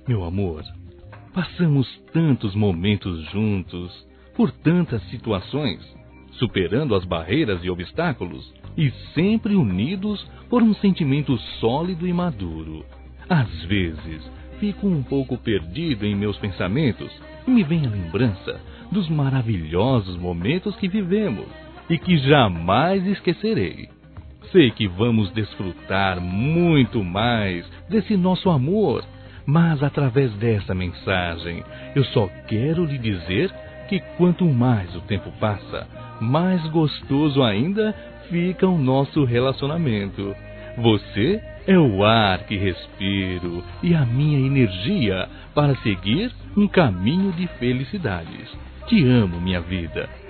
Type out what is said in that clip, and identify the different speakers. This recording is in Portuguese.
Speaker 1: Meu amor, passamos tantos momentos juntos, por tantas situações, superando as barreiras e obstáculos, e sempre unidos por um sentimento sólido e maduro. Às vezes, fico um pouco perdido em meus pensamentos e me vem a lembrança dos maravilhosos momentos que vivemos e que jamais esquecerei. Sei que vamos desfrutar muito mais desse nosso amor, mas através dessa mensagem eu só quero lhe dizer que quanto mais o tempo passa, mais gostoso ainda fica o nosso relacionamento. Você é o ar que respiro e a minha energia para seguir um caminho de felicidades. Te amo, minha vida.